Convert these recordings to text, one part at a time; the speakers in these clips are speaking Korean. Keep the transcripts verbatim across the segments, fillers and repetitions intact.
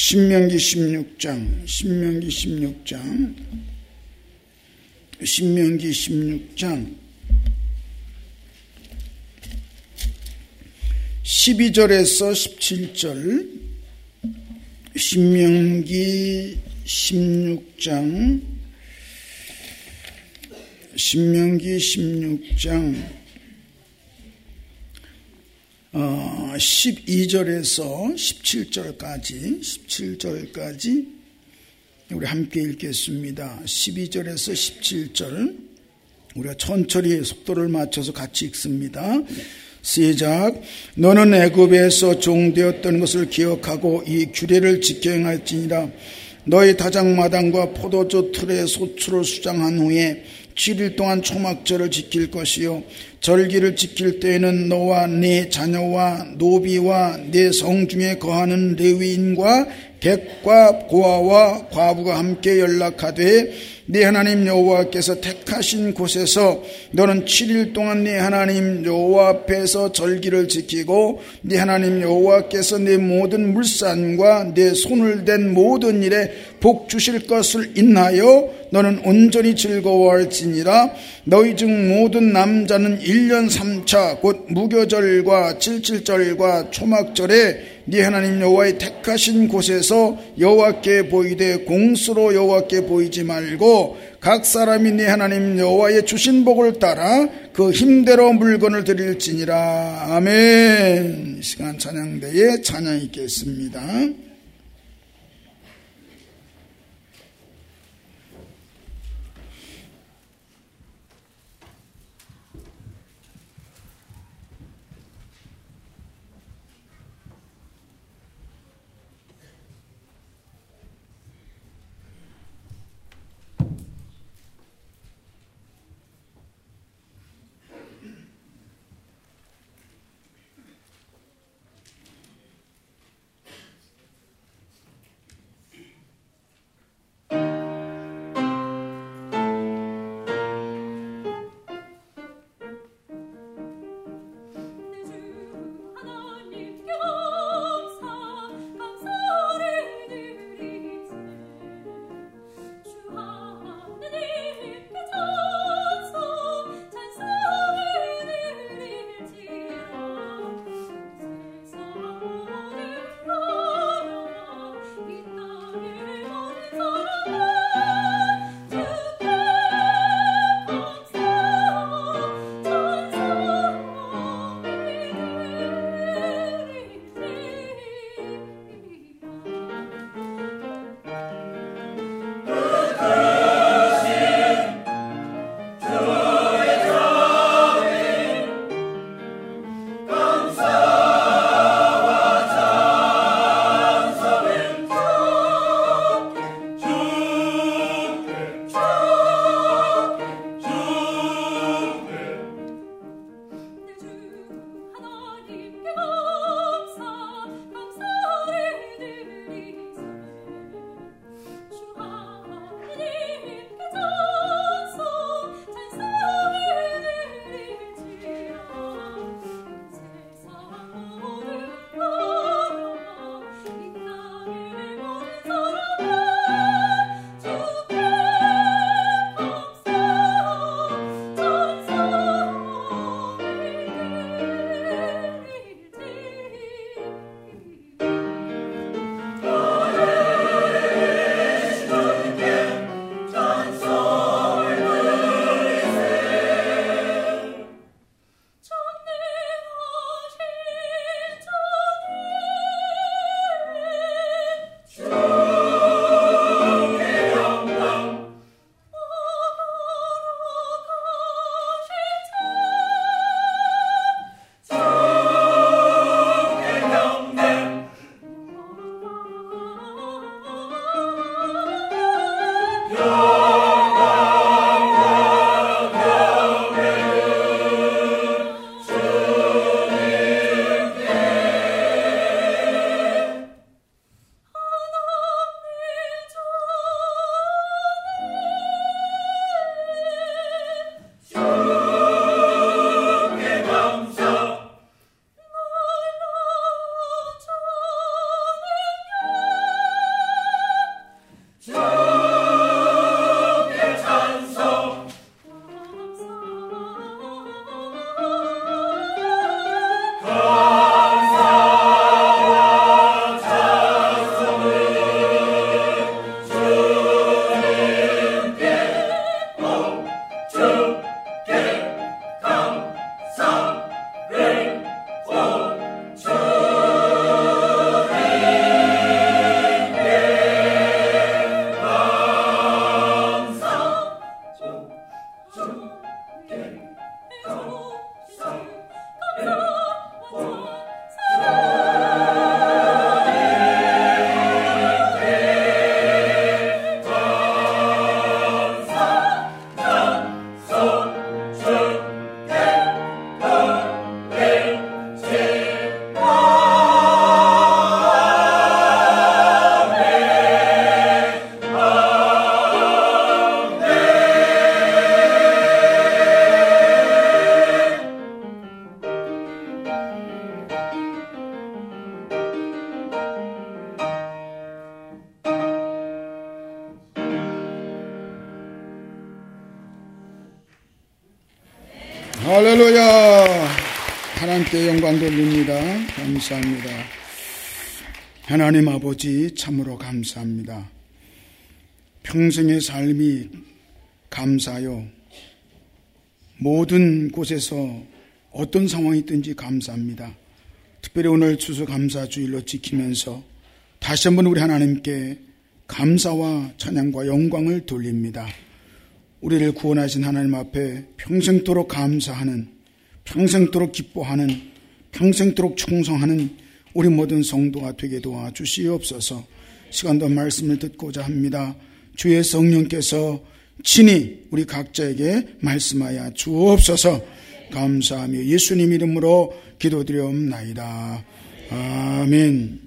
신명기 십육 장, 신명기 십육 장, 신명기 십육 장 십이 절에서 십칠 절, 신명기 십육 장, 신명기 십육 장 어, 십이 절에서 십칠 절까지, 십칠 절까지 우리 함께 읽겠습니다. 십이 절에서 십칠 절 우리가 천천히 속도를 맞춰서 같이 읽습니다. 시작. 너는 애굽에서 종되었던 것을 기억하고 이 규례를 지켜 행할지니라. 너희 다장마당과 포도주 틀에 소출을 수장한 후에 칠 일 동안 초막절을 지킬 것이요 절기를 지킬 때에는 너와 네 자녀와 노비와 네 성중에 거하는 레위인과 객과 고아와 과부가 함께 연락하되 네 하나님 여호와께서 택하신 곳에서 너는 칠 일 동안 네 하나님 여호와 앞에서 절기를 지키고 네 하나님 여호와께서 네 모든 물산과 네 손을 댄 모든 일에 복 주실 것을 인하여 너는 온전히 즐거워할지니라. 너희 중 모든 남자는 일 년 삼 차 곧 무교절과 칠칠절과 초막절에 네 하나님 여호와의 택하신 곳에서 여호와께 보이되 공수로 여호와께 보이지 말고 각 사람이 네 하나님 여호와의 주신 복을 따라 그 힘대로 물건을 드릴지니라. 아멘. 이 시간 찬양대에 찬양 있겠습니다. 할렐루야. 하나님께 영광 돌립니다. 감사합니다. 하나님 아버지 참으로 감사합니다. 평생의 삶이 감사요. 모든 곳에서 어떤 상황이 있든지 감사합니다. 특별히 오늘 추수감사주일로 지키면서 다시 한번 우리 하나님께 감사와 찬양과 영광을 돌립니다. 우리를 구원하신 하나님 앞에 평생토록 감사하는, 평생토록 기뻐하는, 평생토록 충성하는 우리 모든 성도가 되게 도와주시옵소서. 시간도 말씀을 듣고자 합니다. 주의 성령께서 친히 우리 각자에게 말씀하여 주옵소서. 감사하며 예수님 이름으로 기도드리옵나이다. 아멘.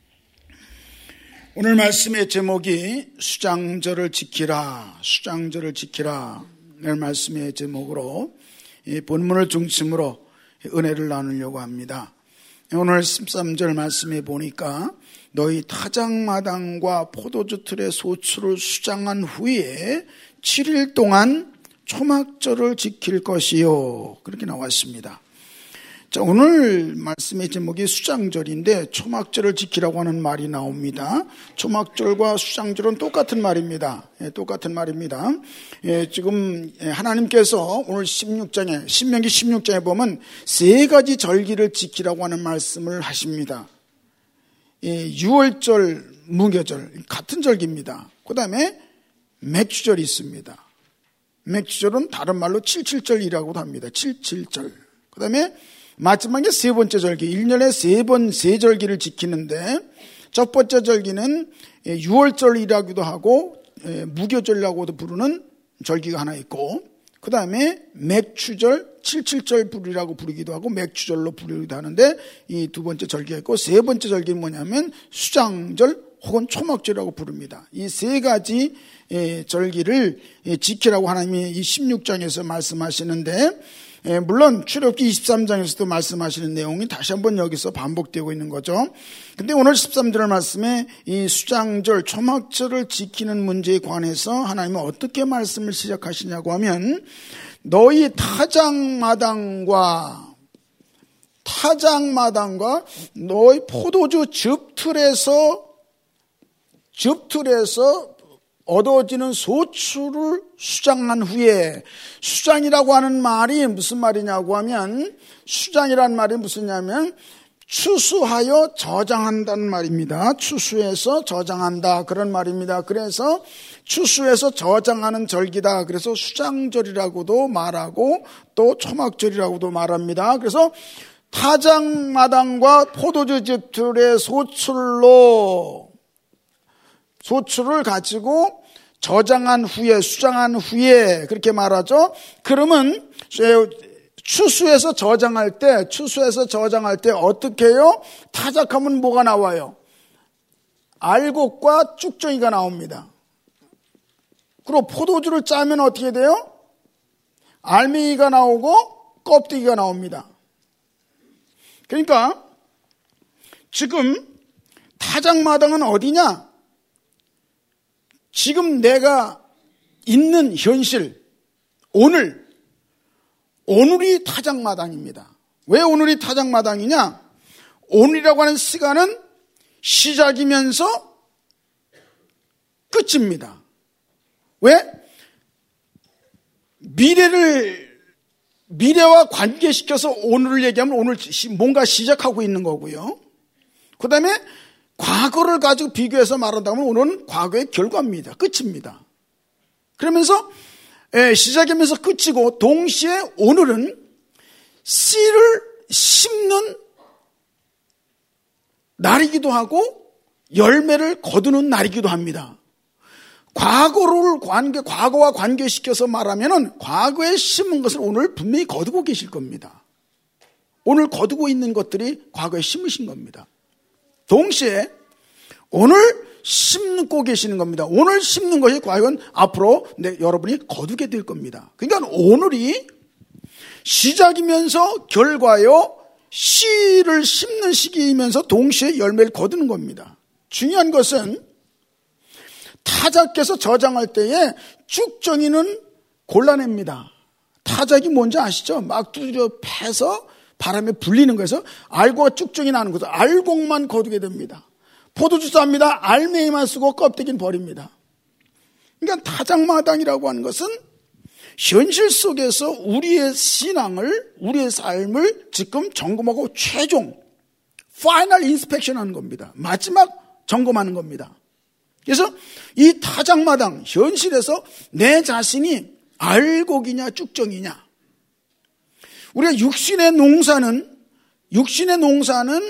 오늘 말씀의 제목이 수장절을 지키라, 수장절을 지키라. 오늘 말씀의 제목으로 이 본문을 중심으로 은혜를 나누려고 합니다. 오늘 십삼 절 말씀에 보니까 너희 타작마당과 포도주 틀의 소출을 수장한 후에 칠 일 동안 초막절을 지킬 것이요. 그렇게 나왔습니다. 자, 오늘 말씀의 제목이 수장절인데 초막절을 지키라고 하는 말이 나옵니다. 초막절과 수장절은 똑같은 말입니다. 예, 똑같은 말입니다. 예, 지금 하나님께서 오늘 십육 장에, 신명기 십육 장에 보면 세 가지 절기를 지키라고 하는 말씀을 하십니다. 예, 유월절, 무교절 같은 절기입니다. 그 다음에 맥주절이 있습니다. 맥주절은 다른 말로 칠칠절이라고도 합니다. 칠칠절. 그 다음에 마지막에 세 번째 절기, 일 년에 세 번, 세 절기를 지키는데 첫 번째 절기는 유월절이라고도 하고 무교절이라고도 부르는 절기가 하나 있고, 그 다음에 맥추절, 칠칠절 부리라고 부르기도 하고 맥추절로 부르기도 하는데 이 두 번째 절기가 있고, 세 번째 절기는 뭐냐면 수장절 혹은 초막절이라고 부릅니다. 이 세 가지 절기를 지키라고 하나님이 이 십육 장에서 말씀하시는데, 물론 출애굽기 이십삼 장에서도 말씀하시는 내용이 다시 한번 여기서 반복되고 있는 거죠. 근데 오늘 십삼 절 말씀에 이 수장절, 초막절을 지키는 문제에 관해서 하나님은 어떻게 말씀을 시작하시냐고 하면, 너희 타작마당과 타작마당과 너희 포도주 즙틀에서 즙틀에서 얻어지는 소출을 수장한 후에, 수장이라고 하는 말이 무슨 말이냐고 하면, 수장이라는 말이 무슨냐면 추수하여 저장한다는 말입니다. 추수해서 저장한다, 그런 말입니다. 그래서 추수해서 저장하는 절기다. 그래서 수장절이라고도 말하고 또 초막절이라고도 말합니다. 그래서 타작마당과 포도주 즙틀의 소출로 소출을 가지고 저장한 후에, 수장한 후에, 그렇게 말하죠. 그러면 추수해서 저장할 때, 추수해서 저장할 때 어떻게 해요? 타작하면 뭐가 나와요? 알곡과 쭉정이가 나옵니다. 그리고 포도주를 짜면 어떻게 돼요? 알맹이가 나오고 껍데기가 나옵니다. 그러니까 지금 타작마당은 어디냐? 지금 내가 있는 현실, 오늘, 오늘이 타작마당입니다. 왜 오늘이 타작마당이냐? 오늘이라고 하는 시간은 시작이면서 끝입니다. 왜? 미래를, 미래와 관계시켜서 오늘을 얘기하면 오늘 뭔가 시작하고 있는 거고요. 그 다음에 과거를 가지고 비교해서 말한다면 오늘은 과거의 결과입니다. 끝입니다. 그러면서 시작이면서 끝이고, 동시에 오늘은 씨를 심는 날이기도 하고 열매를 거두는 날이기도 합니다. 과거를 관계, 과거와 관계시켜서 말하면은 과거에 심은 것을 오늘 분명히 거두고 계실 겁니다. 오늘 거두고 있는 것들이 과거에 심으신 겁니다. 동시에 오늘 심고 계시는 겁니다. 오늘 심는 것이 과연 앞으로 네, 여러분이 거두게 될 겁니다. 그러니까 오늘이 시작이면서 결과요, 씨를 심는 시기이면서 동시에 열매를 거두는 겁니다. 중요한 것은 타작해서 저장할 때에 쭉정이는 골라냅니다. 타작이 뭔지 아시죠? 막 두드려 패서 바람에 불리는 거에서 알곡과 쭉쭉이 나는 거죠. 알곡만 거두게 됩니다. 포도주스 합니다. 알맹이만 쓰고 껍데기는 버립니다. 그러니까 타작마당이라고 하는 것은 현실 속에서 우리의 신앙을, 우리의 삶을 지금 점검하고 최종 파이널 인스펙션 하는 겁니다. 마지막 점검하는 겁니다. 그래서 이 타작마당, 현실에서 내 자신이 알곡이냐 쭉정이냐. 우리가 육신의 농사는 육신의 농사는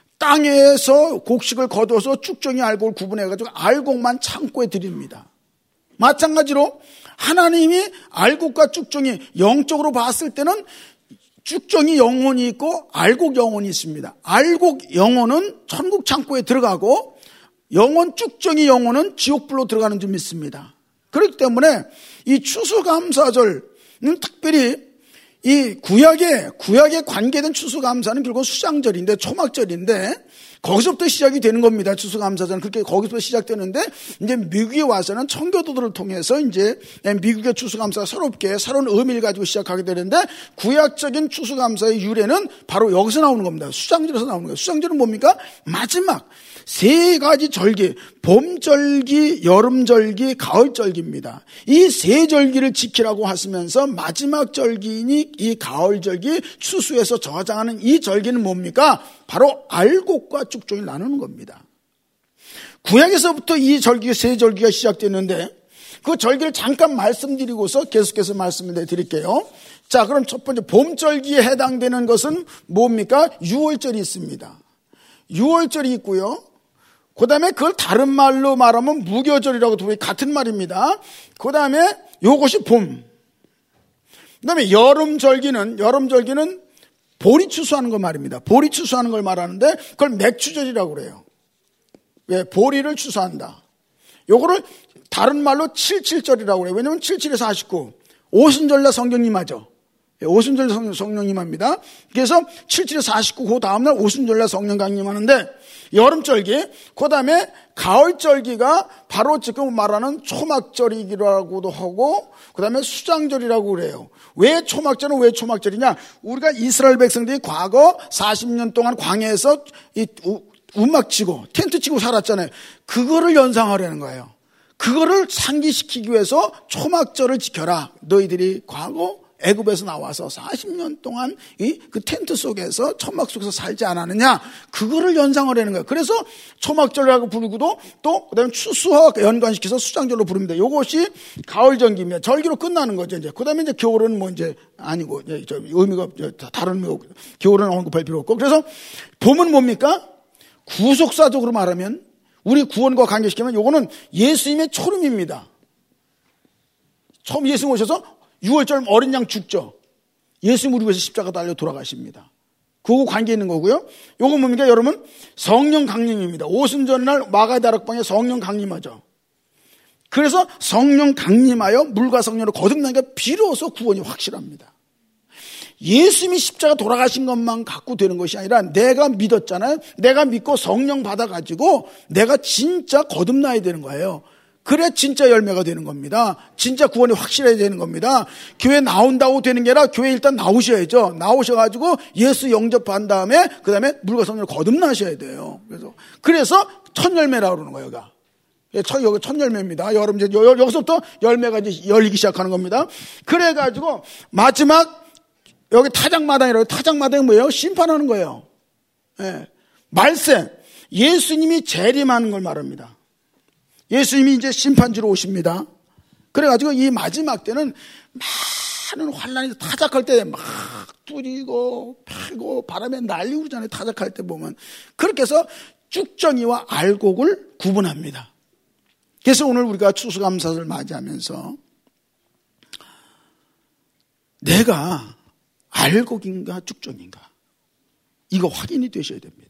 땅에서 곡식을 거둬서 쭉정이 알곡을 구분해가지고 알곡만 창고에 드립니다. 마찬가지로 하나님이 알곡과 쭉정이 영적으로 봤을 때는 쭉정이 영혼이 있고 알곡 영혼이 있습니다. 알곡 영혼은 천국 창고에 들어가고 영혼 쭉정이 영혼은 지옥불로 들어가는 줄 믿습니다. 그렇기 때문에 이 추수감사절은 특별히 이 구약에 구약에 관계된 추수감사는 결국 수장절인데 초막절인데 거기서부터 시작이 되는 겁니다. 추수감사절은 그렇게 거기서부터 시작되는데 이제 미국에 와서는 청교도들을 통해서 이제 미국의 추수감사가 새롭게 새로운 의미를 가지고 시작하게 되는데 구약적인 추수감사의 유래는 바로 여기서 나오는 겁니다. 수장절에서 나오는 거예요. 수장절은 뭡니까? 마지막 세 가지 절기, 봄절기, 여름절기, 가을절기입니다. 이 세 절기를 지키라고 하시면서 마지막 절기니 이 가을절기, 추수에서 저장하는 이 절기는 뭡니까? 바로 알곡과 쭉종이 나누는 겁니다. 구약에서부터 이 절기, 세 절기가 시작됐는데 그 절기를 잠깐 말씀드리고서 계속해서 말씀을 드릴게요. 자, 그럼 첫 번째 봄절기에 해당되는 것은 뭡니까? 유월절이 있습니다. 유월절이 있고요. 그 다음에 그걸 다른 말로 말하면 무교절이라고 도 같은 말입니다. 그 다음에 요것이 봄. 그 다음에 여름절기는, 여름절기는 보리 추수하는 걸 말입니다. 보리 추수하는 걸 말하는데 그걸 맥추절이라고 그래요. 왜? 보리를 추수한다. 요거를 다른 말로 칠칠절이라고 그래요. 왜냐면 칠칠에 사십구. 오순절날 성령님하죠. 오순절 성령님합니다. 그래서 칠칠에 사십구, 그 다음날 오순절날 성령 강림하는데 여름절기, 그 다음에 가을절기가 바로 지금 말하는 초막절이라고도 하고 그 다음에 수장절이라고 그래요. 왜 초막절은 왜 초막절이냐? 우리가 이스라엘 백성들이 과거 사십 년 동안 광야에서 이 움막 치고 텐트 치고 살았잖아요. 그거를 연상하려는 거예요. 그거를 상기시키기 위해서 초막절을 지켜라. 너희들이 과거 애굽에서 나와서 사십 년 동안 이 그 텐트 속에서 천막 속에서 살지 않았느냐, 그거를 연상하려는 거예요. 그래서 초막절이라고 부르고도 또 그다음에 추수와 연관시켜서 수장절로 부릅니다. 이것이 가을 절기입니다. 절기로 끝나는 거죠. 이제 그다음에 이제 겨울은 뭐 이제 아니고 저 의미가 다른 의미고 겨울은 언급할 필요 없고. 그래서 봄은 뭡니까? 구속사적으로 말하면 우리 구원과 관계시키면 요거는 예수님의 초름입니다. 처음 예수님 오셔서 유월절 어린 양 죽죠. 예수님 우리 위해서 십자가 달려 돌아가십니다. 그거 관계 있는 거고요. 요거 뭡니까? 여러분, 성령 강림입니다. 오순절날 마가다락방에 성령 강림하죠. 그래서 성령 강림하여 물과 성령으로 거듭나니까 비로소 구원이 확실합니다. 예수님이 십자가 돌아가신 것만 갖고 되는 것이 아니라 내가 믿었잖아요. 내가 믿고 성령 받아가지고 내가 진짜 거듭나야 되는 거예요. 그래 진짜 열매가 되는 겁니다. 진짜 구원이 확실해야 되는 겁니다. 교회 나온다고 되는 게 아니라 교회 일단 나오셔야죠. 나오셔가지고 예수 영접한 다음에 그 다음에 물과 성령으로 거듭나셔야 돼요. 그래서 그래서 첫 열매라고 그러는 거예요. 여기가. 첫, 여기 첫 열매입니다. 여러분 이제 여기서부터 열매가 이제 열리기 시작하는 겁니다. 그래가지고 마지막 여기 타작마당이라고. 타작마당이 뭐예요? 심판하는 거예요. 예. 말세. 예수님이 재림하는 걸 말합니다. 예수님이 이제 심판지로 오십니다. 그래가지고 이 마지막 때는 많은 환란이 타작할 때 막 뚫리고 패고 바람에 날리고 그러잖아요. 타작할 때 보면. 그렇게 해서 쭉정이와 알곡을 구분합니다. 그래서 오늘 우리가 추수감사를 맞이하면서 내가 알곡인가 쭉정인가 이거 확인이 되셔야 됩니다.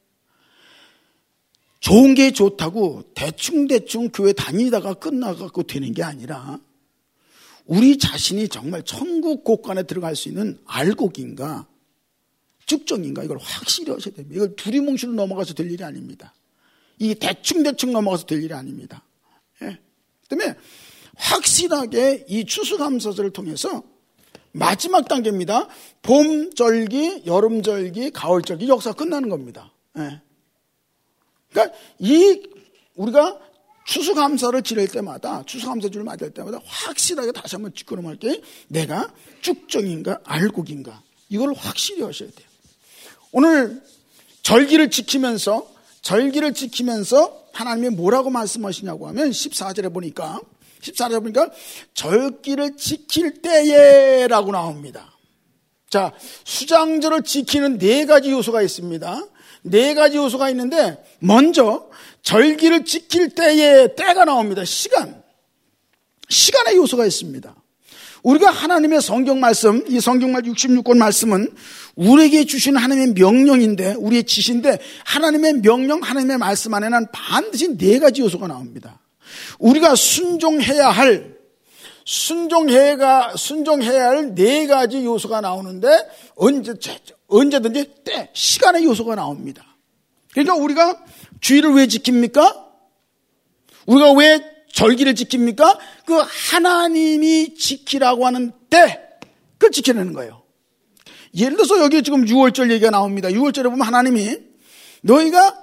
좋은 게 좋다고 대충대충 교회 다니다가 끝나갖고 되는 게 아니라 우리 자신이 정말 천국 곳간에 들어갈 수 있는 알곡인가 쭉정인가 이걸 확실히 하셔야 됩니다. 이걸 두리뭉실로 넘어가서 될 일이 아닙니다. 이 대충대충 넘어가서 될 일이 아닙니다. 예. 그다음에 확실하게 이 추수감사절을 통해서 마지막 단계입니다. 봄절기, 여름절기, 가을절기 역사가 끝나는 겁니다. 예. 그러니까 이 우리가 추수감사를 지낼 때마다 추수감사주를 맞을 때마다 확실하게 다시 한번 뒷걸음할 게 내가 쭉정인가 알곡인가 이걸 확실히 하셔야 돼요. 오늘 절기를 지키면서 절기를 지키면서 하나님이 뭐라고 말씀하시냐고 하면 십사 절에 보니까 십사 절에 보니까 절기를 지킬 때에 라고 나옵니다. 자, 수장절을 지키는 네 가지 요소가 있습니다. 네 가지 요소가 있는데 먼저 절기를 지킬 때에 때가 나옵니다. 시간. 시간의 요소가 있습니다. 우리가 하나님의 성경 말씀, 이 성경 말 육십육 권 말씀은 우리에게 주신 하나님의 명령인데, 우리의 지시인데 하나님의 명령, 하나님의 말씀 안에는 반드시 네 가지 요소가 나옵니다. 우리가 순종해야 할, 순종해야, 순종해야 할 네 가지 요소가 나오는데 언제, 언제든지 때, 시간의 요소가 나옵니다. 그러니까 우리가 주의를 왜 지킵니까? 우리가 왜 절기를 지킵니까? 그 하나님이 지키라고 하는 때, 그걸 지켜내는 거예요. 예를 들어서 여기 지금 유월절 얘기가 나옵니다. 유월절에 보면 하나님이 너희가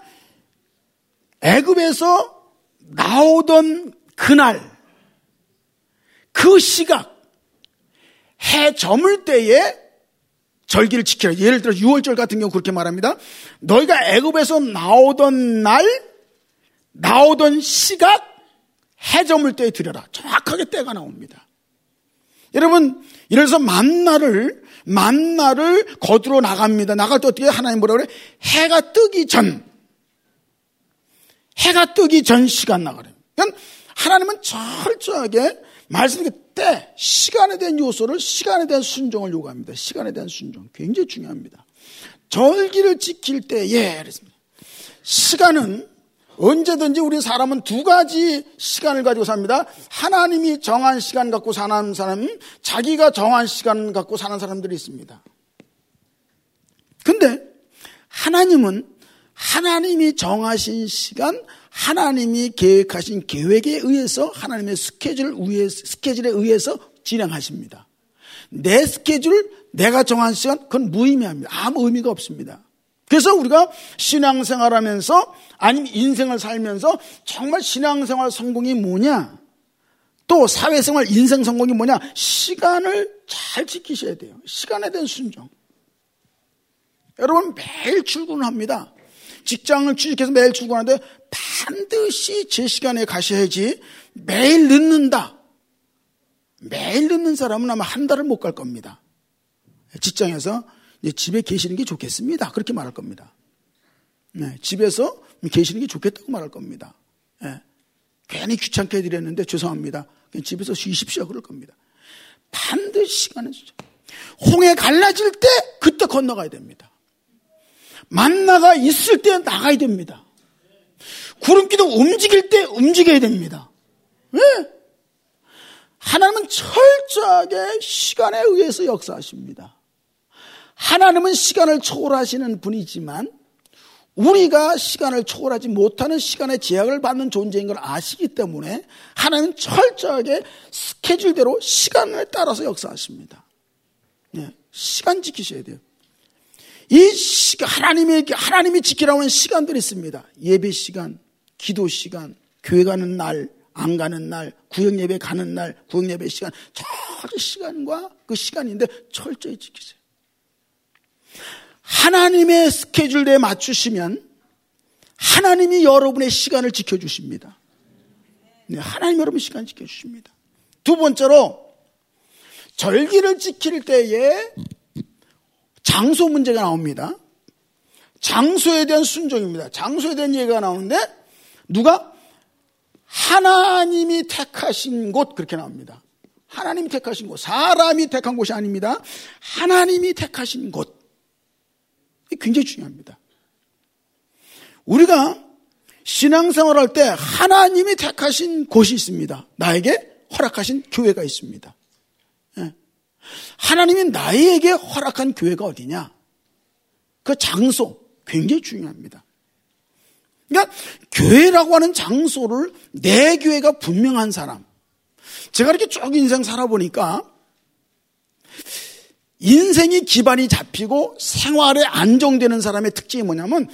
애굽에서 나오던 그날, 그 시각, 해 저물 때에 절기를 지키라. 예를 들어 유월절 같은 경우 그렇게 말합니다. 너희가 애굽에서 나오던 날, 나오던 시각, 해 저물 때에 드려라. 정확하게 때가 나옵니다. 여러분, 이래서 만나를 만나를 거두러 나갑니다. 나갈 때 어떻게 하나님 뭐라 그래? 해가 뜨기 전, 해가 뜨기 전 시간 나가래요. 그러니까 하나님은 철저하게 말씀이 때, 시간에 대한 요소를, 시간에 대한 순종을 요구합니다. 시간에 대한 순종 굉장히 중요합니다. 절기를 지킬 때에 그랬습니다. 시간은 언제든지 우리 사람은 두 가지 시간을 가지고 삽니다. 하나님이 정한 시간 갖고 사는 사람, 자기가 정한 시간 갖고 사는 사람들이 있습니다. 근데 하나님은 하나님이 정하신 시간, 하나님이 계획하신 계획에 의해서 하나님의 스케줄을 의해, 스케줄에 의해서 진행하십니다. 내 스케줄, 내가 정한 시간, 그건 무의미합니다. 아무 의미가 없습니다. 그래서 우리가 신앙생활하면서 아니면 인생을 살면서 정말 신앙생활 성공이 뭐냐, 또 사회생활 인생 성공이 뭐냐, 시간을 잘 지키셔야 돼요. 시간에 대한 순종. 여러분 매일 출근합니다. 직장을 취직해서 매일 출근하는데 반드시 제 시간에 가셔야지. 매일 늦는다, 매일 늦는 사람은 아마 한 달을 못 갈 겁니다. 직장에서 집에 계시는 게 좋겠습니다, 그렇게 말할 겁니다. 네, 집에서 계시는 게 좋겠다고 말할 겁니다. 네, 괜히 귀찮게 해드렸는데 죄송합니다, 그냥 집에서 쉬십시오 그럴 겁니다. 반드시 시간을 주죠. 홍해 갈라질 때 그때 건너가야 됩니다. 만나가 있을 때 나가야 됩니다. 구름기도 움직일 때 움직여야 됩니다. 왜? 하나님은 철저하게 시간에 의해서 역사하십니다. 하나님은 시간을 초월하시는 분이지만 우리가 시간을 초월하지 못하는 시간의 제약을 받는 존재인 걸 아시기 때문에 하나님은 철저하게 스케줄대로 시간을 따라서 역사하십니다. 네, 시간 지키셔야 돼요. 이 시간, 하나님의, 하나님이 지키라고 하는 시간들이 있습니다. 예배 시간, 기도 시간, 교회 가는 날, 안 가는 날, 구역 예배 가는 날, 구역 예배 시간, 저 시간과 그 시간인데 철저히 지키세요. 하나님의 스케줄에 맞추시면 하나님이 여러분의 시간을 지켜주십니다. 네, 하나님 여러분 시간 지켜주십니다. 두 번째로 절기를 지킬 때에 장소 문제가 나옵니다. 장소에 대한 순종입니다. 장소에 대한 얘기가 나오는데 누가? 하나님이 택하신 곳, 그렇게 나옵니다. 하나님이 택하신 곳, 사람이 택한 곳이 아닙니다. 하나님이 택하신 곳. 굉장히 중요합니다. 우리가 신앙생활 할 때 하나님이 택하신 곳이 있습니다. 나에게 허락하신 교회가 있습니다. 하나님이 나에게 허락한 교회가 어디냐? 그 장소 굉장히 중요합니다. 그러니까 교회라고 하는 장소를 내 교회가 분명한 사람. 제가 이렇게 쭉 인생 살아보니까 인생이 기반이 잡히고 생활에 안정되는 사람의 특징이 뭐냐면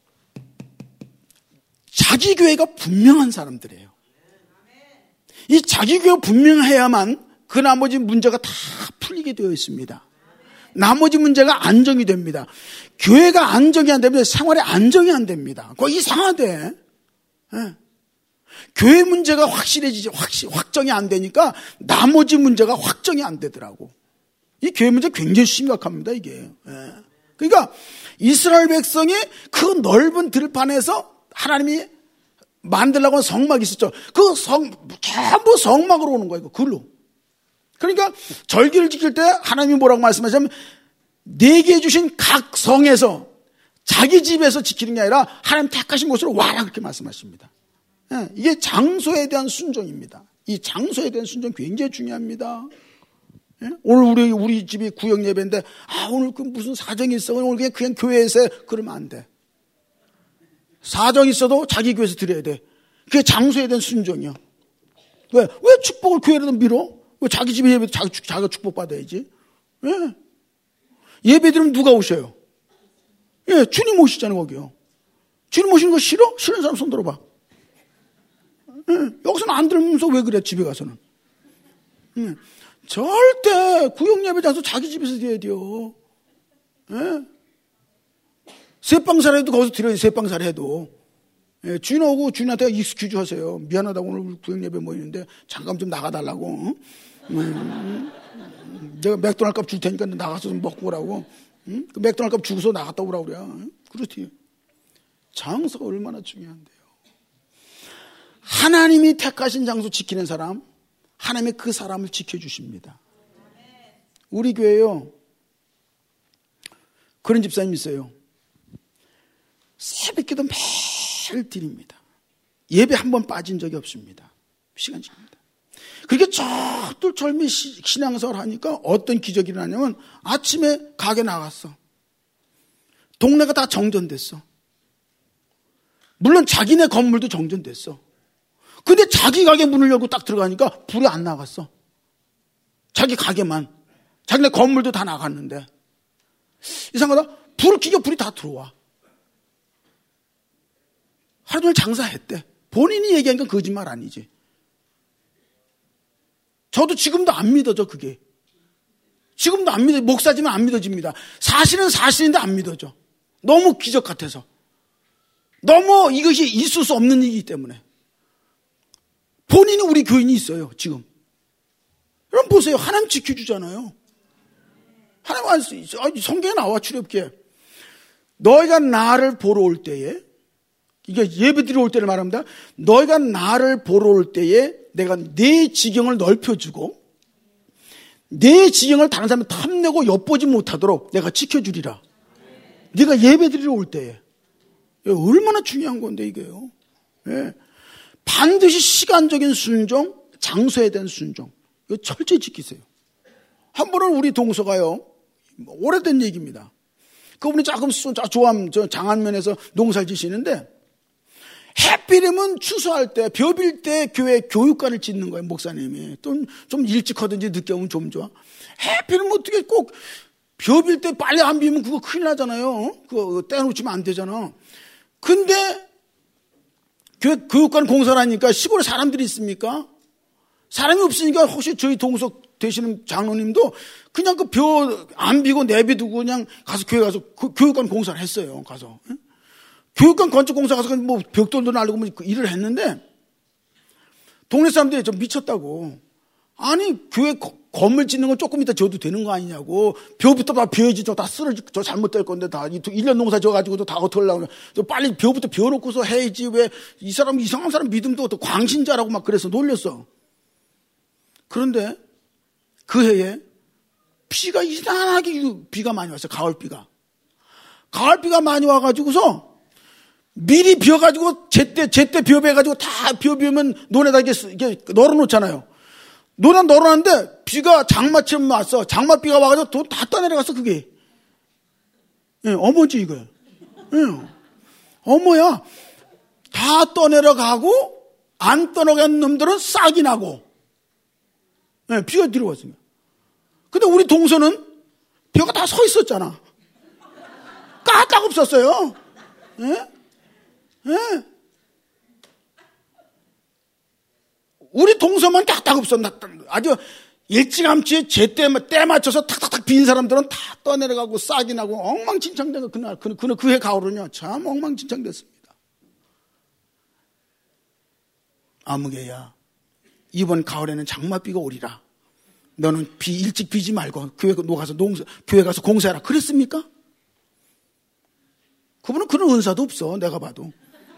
자기 교회가 분명한 사람들이에요. 이 자기 교회가 분명해야만 그 나머지 문제가 다 풀리게 되어 있습니다. 나머지 문제가 안정이 됩니다. 교회가 안정이 안 되면 생활에 안정이 안 됩니다. 그거 이상하대. 네. 교회 문제가 확실해지지, 확실, 확정이 안 되니까 나머지 문제가 확정이 안 되더라고. 이 교회 문제 굉장히 심각합니다, 이게. 네. 그러니까 이스라엘 백성이 그 넓은 들판에서 하나님이 만들려고 하는 성막이 있었죠. 그 성, 전부 성막으로 오는 거예요, 글로. 그러니까 절기를 지킬 때 하나님이 뭐라고 말씀하시냐면 내게 주신 각 성에서 자기 집에서 지키는 게 아니라 하나님 택하신 곳으로 와라 그렇게 말씀하십니다. 네, 이게 장소에 대한 순종입니다. 이 장소에 대한 순종 굉장히 중요합니다. 네? 오늘 우리 우리 집이 구역 예배인데 아 오늘 그 무슨 사정이 있어 오늘 그냥 그냥 교회에서 해. 그러면 안 돼. 사정이 있어도 자기 교회에서 드려야 돼. 그게 장소에 대한 순종이야. 왜? 왜 축복을 교회로 밀어? 왜 자기 집에 예배 자기 자기가 축복 받아야지? 예. 예배 드리면 누가 오셔요? 예, 주님 오시잖아요 거기요. 주님 오시는 거 싫어? 싫은 사람 손 들어봐. 예, 여기서는 안 들으면서 왜 그래 집에 가서는? 예. 절대 구역 예배 장소 자기 집에서 드려야 돼요. 예. 새빵살 해도 거기서 드려야 돼. 새빵살 해도. 예, 주인 오고 주인한테 익스큐즈 하세요. 미안하다고 오늘 구역 예배 모이는데 잠깐 좀 나가달라고. 음, 내가 맥도날드 값 줄 테니까 나가서 좀 먹고 오라고. 음? 그 맥도날드 값 주고서 나갔다 오라고 그래. 그렇지. 장소가 얼마나 중요한데요. 하나님이 택하신 장소 지키는 사람, 하나님이 그 사람을 지켜주십니다. 우리 교회요. 그런 집사님 있어요. 새벽기도 매일 드립니다. 예배 한 번 빠진 적이 없습니다. 시간 지킵니다. 그렇게 쩔쩔미 신앙생활 하니까 어떤 기적이 일어나냐면 아침에 가게 나갔어. 동네가 다 정전됐어. 물론 자기네 건물도 정전됐어. 근데 자기 가게 문을 열고 딱 들어가니까 불이 안 나갔어. 자기 가게만. 자기네 건물도 다 나갔는데. 이상하다. 불을 켜고 불이 다 들어와. 하루 종일 장사했대. 본인이 얘기한 건 거짓말 아니지. 저도 지금도 안 믿어져 그게. 지금도 안 믿어. 목사지만 안 믿어집니다. 사실은 사실인데 안 믿어져. 너무 기적 같아서. 너무 이것이 있을 수 없는 일이기 때문에. 본인이 우리 교인이 있어요 지금. 여러분 보세요. 하나님 지켜주잖아요. 하나님 안 쓰. 성경에 나와 출애굽기에 너희가 나를 보러 올 때에 이게 예배드리러 올 때를 말합니다. 너희가 나를 보러 올 때에 내가 내 지경을 넓혀주고 내 지경을 다른 사람이 탐내고 엿보지 못하도록 내가 지켜주리라. 네가 예배드리러 올 때에. 얼마나 중요한 건데 이게요. 예. 반드시 시간적인 순종, 장소에 대한 순종. 이거 철저히 지키세요. 한 번은 우리 동서가요. 오래된 얘기입니다. 그분이 조금 조암 장안면에서 농사를 지시는데 해필이면 추수할 때, 벼빌 때 교회 교육관을 짓는 거예요, 목사님이. 좀, 좀 일찍 하든지 늦게 오면 좀 좋아. 해필이면 어떻게 꼭 벼빌 때 빨리 안 비면 그거 큰일 나잖아요. 그거 떼놓치면 안 되잖아. 근데 교회 교육관 공사를 하니까 시골에 사람들이 있습니까? 사람이 없으니까 혹시 저희 동석 되시는 장로님도 그냥 그 벼 안 비고 내비두고 그냥 가서 교회 가서 그 교육관 공사를 했어요, 가서. 교육관 건축공사 가서 뭐 벽돌도 날리고 뭐 일을 했는데 동네 사람들이 좀 미쳤다고. 아니 교회 거, 건물 짓는 건 조금 이따 져도 되는 거 아니냐고. 벼부터 다 벼야지. 저 다 쓰러지. 저 잘못될 건데 다 일 년 농사 져가지고도 다 어떻게 하려고. 저 빨리 벼부터 벼놓고서 해야지. 왜 이 사람 이상한 사람 믿음도 또 광신자라고 막 그래서 놀렸어. 그런데 그 해에 비가 이상하게 비가 많이 왔어요. 가을비가. 가을비가 많이 와가지고서 미리 비워가지고 제때 제때 비워배가지고 다 비워비우면 논에다 이렇게, 이렇게 널어놓잖아요. 논에 널어놨는데 비가 장마처럼 왔어. 장마비가 와가지고 돈 다 떠내려갔어 그게. 예, 어머지 이거야. 예. 어머야. 다 떠내려가고 안 떠내간 놈들은 싹이 나고. 예, 비가 들어왔습니다. 근데 우리 동서는 벼가 다 서 있었잖아. 까딱 없었어요. 예? 예? 우리 동서만 까딱 없었나. 아주 일찌감치 제때 때 맞춰서 탁탁탁 빈 사람들은 다 떠내려가고 싹이 나고 엉망진창된 거 그날 그, 그, 그 해 가을은요 참 엉망진창됐습니다. 아무개야 이번 가을에는 장마비가 오리라. 너는 비 일찍 비지 말고 교회 가서 농사 교회 가서 공사해라. 그랬습니까? 그분은 그런 은사도 없어. 내가 봐도.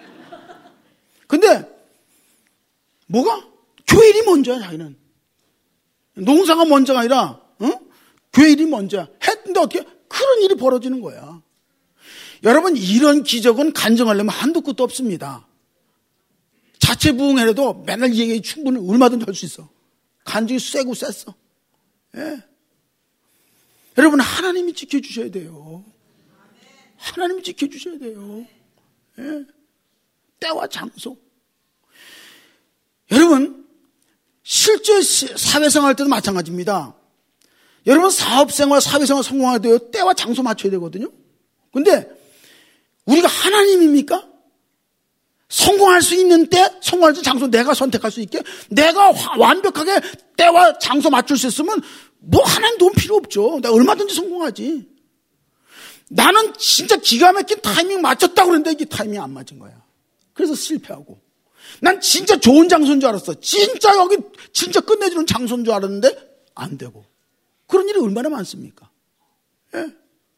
근데 뭐가? 교회 일이 먼저야. 자기는. 농사가 먼저가 아니라 어? 교회 일이 먼저야. 했는데 어떻게? 그런 일이 벌어지는 거야. 여러분 이런 기적은 간증하려면 한도 끝도 없습니다. 자체 부흥해도 맨날 이 얘기 충분히 얼마든지 할 수 있어. 간증이 세고 셌어. 예. 여러분 하나님이 지켜주셔야 돼요. 하나님이 지켜주셔야 돼요. 예. 때와 장소. 여러분 실제 사회생활 할 때도 마찬가지입니다. 여러분 사업생활 사회생활 성공할 때요 때와 장소 맞춰야 되거든요. 근데 우리가 하나님입니까? 성공할 수 있는 때, 성공할 수 있는 장소 내가 선택할 수 있게 내가 완벽하게 때와 장소 맞출 수 있으면 뭐 하나님 도움 필요 없죠. 내가 얼마든지 성공하지. 나는 진짜 기가 막힌 타이밍 맞췄다고 그랬는데 이게 타이밍이 안 맞은 거야. 그래서 실패하고. 난 진짜 좋은 장소인 줄 알았어. 진짜 여기 진짜 끝내주는 장소인 줄 알았는데 안 되고. 그런 일이 얼마나 많습니까? 예?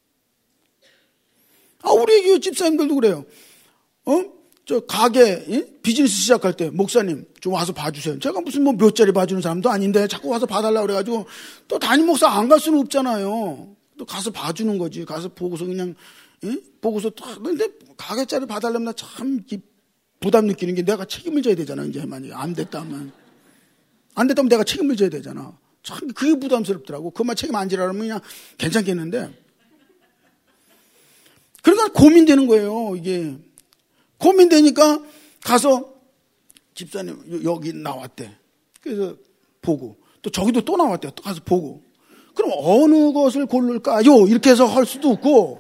아, 우리 집사님들도 그래요. 어? 저 가게 예? 비즈니스 시작할 때 목사님 좀 와서 봐주세요. 제가 무슨 뭐 몇 자리 봐주는 사람도 아닌데 자꾸 와서 봐달라고 그래가지고 또 담임 목사 안 갈 수는 없잖아요. 또 가서 봐주는 거지. 가서 보고서 그냥 예? 보고서 딱 근데 가게 자리 봐달라면 나 참 부담 느끼는 게 내가 책임을 져야 되잖아. 이제 만약에 안 됐다면 안 됐다면 내가 책임을 져야 되잖아. 참 그게 부담스럽더라고. 그만 책임 안 지라면 그냥 괜찮겠는데. 그러니까 고민되는 거예요. 이게. 고민되니까 가서 집사님 여기 나왔대. 그래서 보고 또 저기도 또 나왔대요. 또 가서 보고. 그럼 어느 것을 고를까요? 이렇게 해서 할 수도 없고.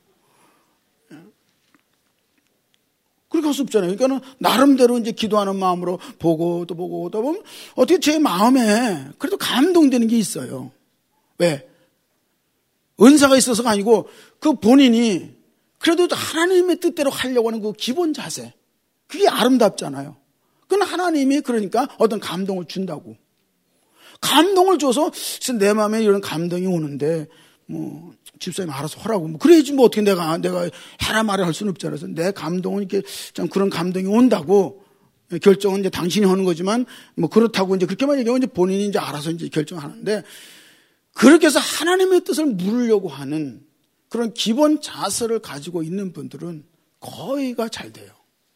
그렇게 할 수 없잖아요. 그러니까는 나름대로 이제 기도하는 마음으로 보고 또 보고 또 보면 어떻게 제 마음에 그래도 감동되는 게 있어요. 왜? 은사가 있어서가 아니고 그 본인이 그래도 하나님의 뜻대로 하려고 하는 그 기본 자세. 그게 아름답잖아요. 그건 하나님이 그러니까 어떤 감동을 준다고. 감동을 줘서 내 마음에 이런 감동이 오는데 뭐 집사님 알아서 하라고. 뭐 그래야지 뭐 어떻게 내가 내가 해라 말을 할 수는 없잖아요. 그래서 내 감동은 이렇게 좀 그런 감동이 온다고 결정은 이제 당신이 하는 거지만 뭐 그렇다고 이제 그렇게만 얘기하면 이제 본인이 이제 알아서 이제 결정하는데 그렇게 해서 하나님의 뜻을 물으려고 하는 그런 기본 자세를 가지고 있는 분들은 거의가 잘 돼요.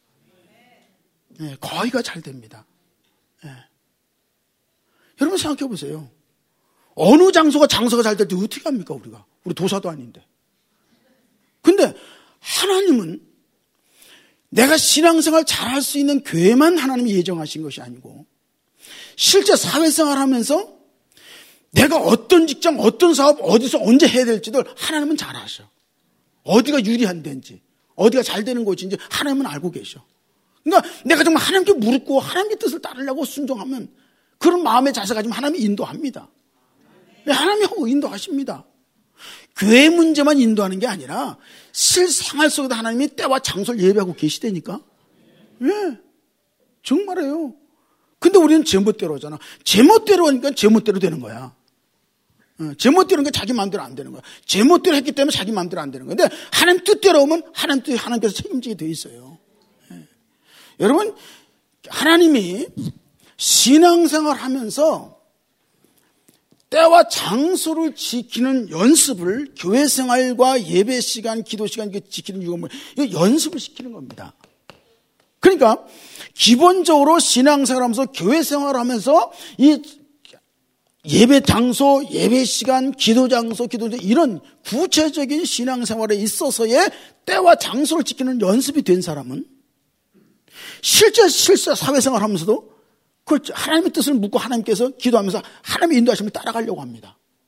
네, 거의가 잘 됩니다. 네. 여러분 생각해 보세요. 어느 장소가 장소가 잘 될 때 어떻게 합니까 우리가? 우리 도사도 아닌데. 근데 하나님은 내가 신앙생활 잘할 수 있는 교회만 하나님이 예정하신 것이 아니고 실제 사회생활 하면서 내가 어떤 직장, 어떤 사업, 어디서 언제 해야 될지도 하나님은 잘 아셔. 어디가 유리한 데인지, 어디가 잘 되는 곳인지 하나님은 알고 계셔. 그러니까 내가 정말 하나님께 물고 하나님의 뜻을 따르려고 순종하면 그런 마음의 자세 가지면 하나님이 인도합니다. 하나님이 하고 인도하십니다. 교회 문제만 인도하는 게 아니라 실생활 속에도 하나님이 때와 장소를 예배하고 계시다니까. 예, 정말이에요. 근데 우리는 제멋대로 하잖아. 제멋대로 하니까 제멋대로 되는 거야. 제멋대로 하니까 자기 마음대로 안 되는 거야. 제멋대로 했기 때문에 자기 마음대로 안 되는 거야. 근데 하나님 뜻대로 오면 하나님 뜻, 하나님께서 책임지게 돼 있어요. 예. 여러분, 하나님이 신앙생활 하면서 때와 장소를 지키는 연습을 교회 생활과 예배 시간, 기도 시간 지키는 이유가 이거 연습을 시키는 겁니다. 그러니까 기본적으로 신앙생활하면서 교회 생활하면서 이 예배 장소, 예배 시간, 기도 장소, 기도 이런 구체적인 신앙생활에 있어서의 때와 장소를 지키는 연습이 된 사람은 실제 실제 사회생활하면서도 그 하나님의 뜻을 묻고 하나님께서 기도하면서 하나님의 인도하심을 따라가려고 합니다.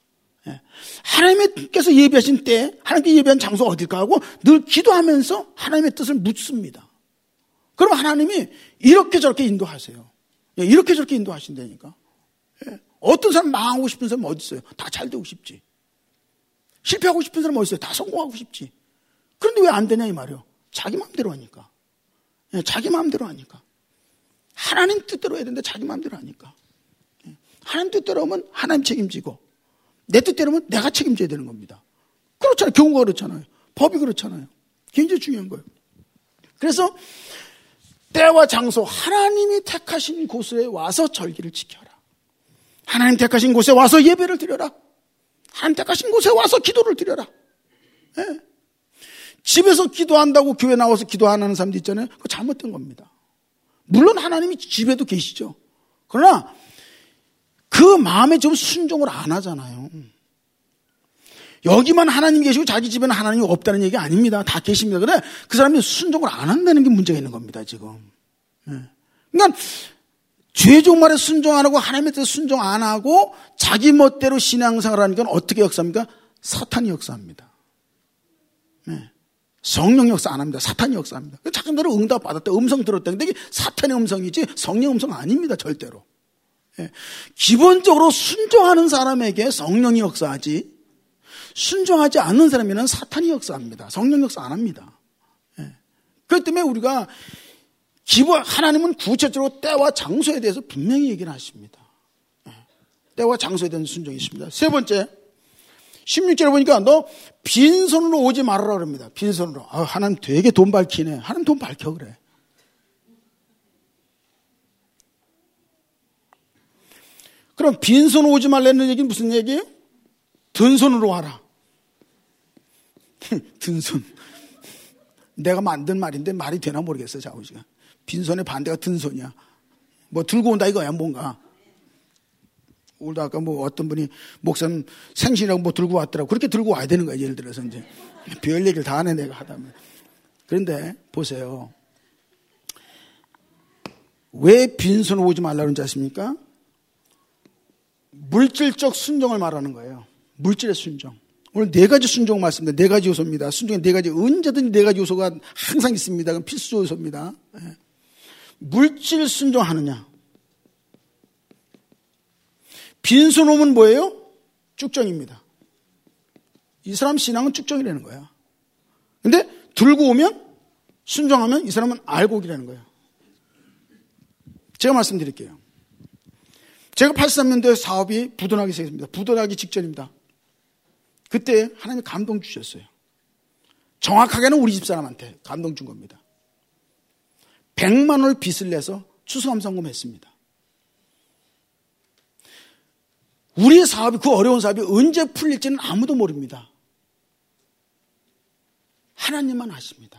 예. 하나님께서 예비하신 때, 하나님께 예비한 장소가 어딜까 하고 늘 기도하면서 하나님의 뜻을 묻습니다. 그럼 하나님이 이렇게 저렇게 인도하세요. 예. 이렇게 저렇게 인도하신다니까. 예. 어떤 사람 망하고 싶은 사람 어디 있어요? 다 잘 되고 싶지. 실패하고 싶은 사람 어디 있어요? 다 성공하고 싶지. 그런데 왜 안 되냐 이 말이요. 자기 마음대로 하니까. 예. 자기 마음대로 하니까. 하나님 뜻대로 해야 되는데 자기 마음대로 하니까. 예. 하나님 뜻대로 하면 하나님 책임지고 내 뜻대로 하면 내가 책임져야 되는 겁니다. 그렇잖아요. 경우가 그렇잖아요. 법이 그렇잖아요. 굉장히 중요한 거예요. 그래서 때와 장소, 하나님이 택하신 곳에 와서 절기를 지켜라. 하나님 택하신 곳에 와서 예배를 드려라. 하나님 택하신 곳에 와서 기도를 드려라. 네. 집에서 기도한다고 교회 나와서 기도 안 하는 사람도 있잖아요. 그거 잘못된 겁니다. 물론 하나님이 집에도 계시죠. 그러나 그 마음에 좀 순종을 안 하잖아요. 여기만 하나님 계시고 자기 집에는 하나님이 없다는 얘기 아닙니다. 다 계십니다. 그래 그 사람이 순종을 안 한다는 게 문제가 있는 겁니다. 지금. 그러니까 죄종 말에 순종 안 하고 하나님의 뜻에 순종 안 하고 자기 멋대로 신앙생활을 하는 건 어떻게 역사합니까? 사탄이 역사합니다. 성령 역사 안 합니다. 사탄이 역사합니다. 자기들은 응답 받았다. 음성 들었다. 근데 이게 사탄의 음성이지 성령 음성 아닙니다. 절대로. 예. 기본적으로 순종하는 사람에게 성령이 역사하지 순종하지 않는 사람에게는 사탄이 역사합니다. 성령 역사 안 합니다. 예. 그렇기 때문에 우리가 기본 하나님은 구체적으로 때와 장소에 대해서 분명히 얘기를 하십니다. 예. 때와 장소에 대한 순종이 있습니다. 세 번째 십육 절에 보니까 너 빈손으로 오지 말아라 그럽니다. 빈손으로. 아, 하나님 되게 돈 밝히네. 하나님 돈 밝혀 그래. 그럼 빈손으로 오지 말라는 얘기는 무슨 얘기예요? 든손으로 와라. 든손. 내가 만든 말인데 말이 되나 모르겠어요. 자우지가. 빈손의 반대가 든손이야. 뭐 들고 온다 이거야 뭔가. 오늘도 아까 뭐 어떤 분이 목사님 생신이라고 뭐 들고 왔더라고. 그렇게 들고 와야 되는 거야. 예를 들어서 이제. 별 얘기를 다 하네 내가 하다면. 그런데 보세요. 왜 빈손으로 오지 말라고 그러는지 아십니까? 물질적 순종을 말하는 거예요. 물질의 순종. 오늘 네 가지 순종 말씀입니다. 네 가지 요소입니다. 순종의 네 가지, 언제든지 네 가지 요소가 항상 있습니다. 그건 필수 요소입니다. 물질 순종하느냐. 빈손 오면 뭐예요? 쭉정입니다. 이 사람 신앙은 쭉정이라는 거야. 근데 들고 오면 순종하면 이 사람은 알곡이라는 거예요. 제가 말씀드릴게요. 제가 팔십삼 년도에 사업이 부도나기 시작했습니다. 부도나기 직전입니다. 그때 하나님이 감동 주셨어요. 정확하게는 우리 집사람한테 감동 준 겁니다. 백만 원을 빚을 내서 추수감사금했습니다. 우리의 사업이 그 어려운 사업이 언제 풀릴지는 아무도 모릅니다. 하나님만 아십니다.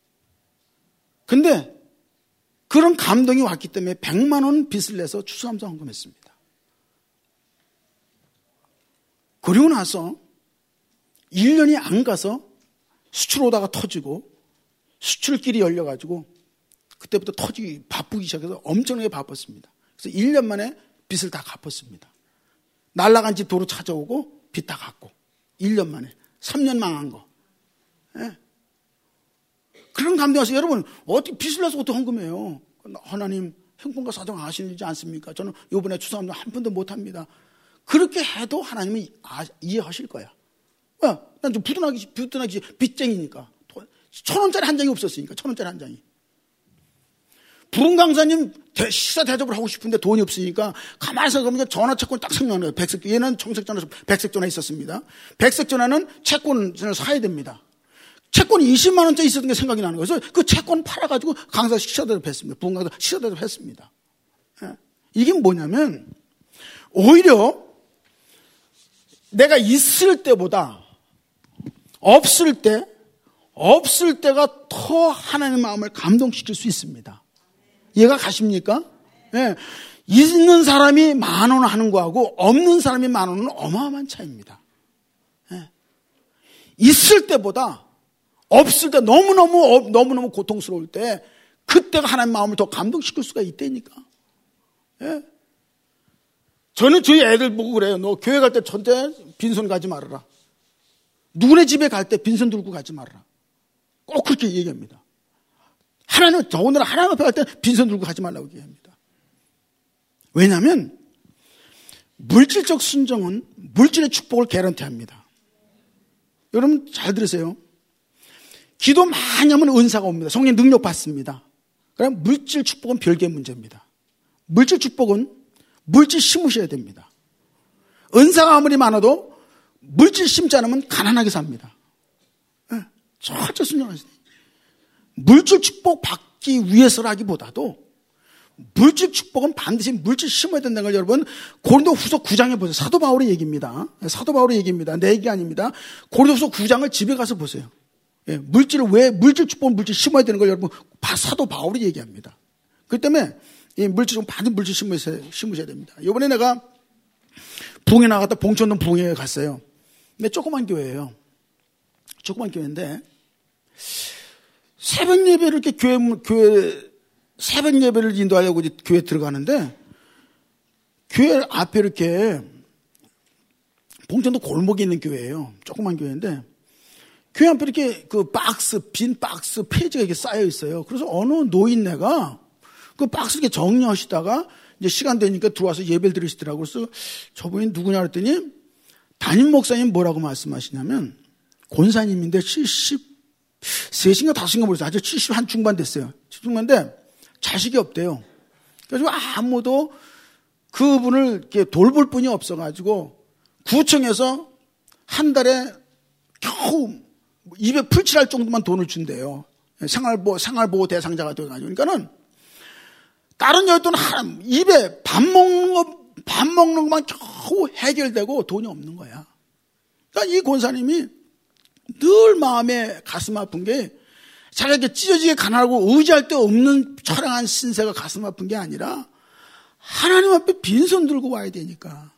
근데 그런 감동이 왔기 때문에 백만 원 빚을 내서 추수감사금했습니다. 그리고 나서 일 년이 안 가서 수출 오다가 터지고 수출길이 열려가지고 그때부터 터지기 바쁘기 시작해서 엄청나게 바빴습니다. 그래서 일 년 만에 빚을 다 갚았습니다. 날라간 집 도로 찾아오고 빚 다 갚고 일 년 만에 삼 년 망한 거. 예. 그런 감동이 와서 여러분 어떻게 빚을 내서 어떻게 헌금해요? 하나님 형편과 사정 아시지 않습니까? 저는 이번에 추수감사 한 푼도 못합니다. 그렇게 해도 하나님은 아, 이해하실 거야. 왜? 난 좀 부도나기, 부도나기 빚쟁이니까. 천 원짜리 한 장이 없었으니까, 천 원짜리 한 장이. 부흥 강사님 시사 대접을 하고 싶은데 돈이 없으니까 가만히 생각하면 전화 채권 딱 생각나는 거예요. 백색, 얘는 청색 전화, 백색 전화 있었습니다. 백색 전화는 채권을 사야 됩니다. 채권이 이십만 원짜리 있었던 게 생각이 나는 거예요. 그래서 그 채권 팔아가지고 강사 시사 대접 했습니다. 부흥 강사 시사 대접 했습니다. 이게 뭐냐면, 오히려 내가 있을 때보다 없을 때, 없을 때가 더 하나님의 마음을 감동시킬 수 있습니다. 이해가 가십니까? 예. 있는 사람이 만 원 하는 거하고 없는 사람이 만 원은 어마어마한 차이입니다. 예. 있을 때보다 없을 때 너무너무, 너무너무 고통스러울 때 그때가 하나님의 마음을 더 감동시킬 수가 있다니까. 예. 저는 저희 애들 보고 그래요. 너 교회 갈 때 절대 빈손 가지 말아라. 누구네 집에 갈 때 빈손 들고 가지 말아라. 꼭 그렇게 얘기합니다. 하나님, 더군다나 하나님 앞에 갈 때 빈손 들고 가지 말라고 얘기합니다. 왜냐하면 물질적 순종은 물질의 축복을 개런티합니다. 여러분 잘 들으세요. 기도 많이 하면 은사가 옵니다. 성령 능력 받습니다. 그럼 물질 축복은 별개의 문제입니다. 물질 축복은 물질 심으셔야 됩니다. 은사가 아무리 많아도 물질 심지 않으면 가난하게 삽니다. 네, 절대 순종하세요. 물질 축복 받기 위해서라기보다도 물질 축복은 반드시 물질 심어야 된다는 걸 여러분 고린도후서 구 장에 보세요. 사도 바울의 얘기입니다. 사도 바울의 얘기입니다. 내 얘기 아닙니다. 고린도후서 구 장을 집에 가서 보세요. 예, 물질을 왜 물질 축복은 물질 심어야 되는 걸 여러분 사도 바울이 얘기합니다. 그렇기 때문에 이 물질은 반드시 물질 심으셔야, 심으셔야 됩니다. 이번에 내가 부흥에 나갔다 봉천동 부흥회에 갔어요. 근데 조그만 교회예요. 조그만 교회인데 새벽 예배를 이렇게 교회 교회 새벽 예배를 인도하려고 이제 교회 들어가는데 교회 앞에 이렇게 봉천동 골목에 있는 교회예요. 조그만 교회인데 교회 앞에 이렇게 그 박스 빈 박스 폐지가 이렇게 쌓여 있어요. 그래서 어느 노인네가 그 박스 이렇게 정리하시다가 이제 시간 되니까 들어와서 예배를 드리시더라고요. 그래서 저분이 누구냐 그랬더니 담임 목사님 뭐라고 말씀하시냐면 권사님인데 칠십삼인가 다섯인가 모르겠어요. 아주 칠십 한 중반 됐어요. 중반인데 자식이 없대요. 그래서 아무도 그분을 이렇게 돌볼 분이 없어가지고 구청에서 한 달에 겨우 입에 풀칠할 정도만 돈을 준대요. 생활보, 생활보호 대상자가 돼가지고. 그러니까는 다른 여자들은 한 입에 밥 먹는 거, 밥 먹는 것만 겨우 해결되고 돈이 없는 거야. 그러니까 이 권사님이 늘 마음에 가슴 아픈 게 자기가 찢어지게 가난하고 의지할 데 없는 처량한 신세가 가슴 아픈 게 아니라 하나님 앞에 빈손 들고 와야 되니까.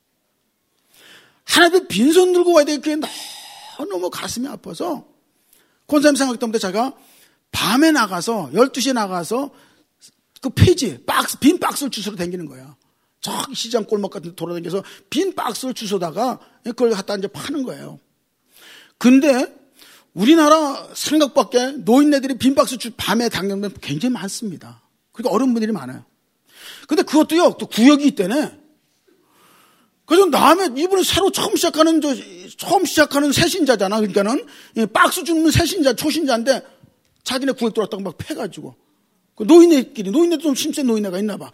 하나님 앞에 빈손 들고 와야 되니까 그게 너무 가슴이 아파서 권사님 생각 때문에 제가 밤에 나가서 열두 시에 나가서 그 폐지, 박스, 빈 박스를 주워서 다니는 거야. 저기 시장 골목 같은 데 돌아다니면서 빈 박스를 주워다가 그걸 갖다 이제 파는 거예요. 근데 우리나라 생각밖에 노인네들이 빈 박스 주, 밤에 당겨면 굉장히 많습니다. 그러니까 어른분들이 많아요. 근데 그것도요, 또 구역이 있대네. 그래서 다음에 이분은 새로 처음 시작하는, 저, 처음 시작하는 새신자잖아. 그러니까는, 박스 주는 새신자, 초신자인데 자기네 구역 들어왔다고 막 패가지고. 그 노인네끼리, 노인네도 좀 심센 노인네가 있나 봐.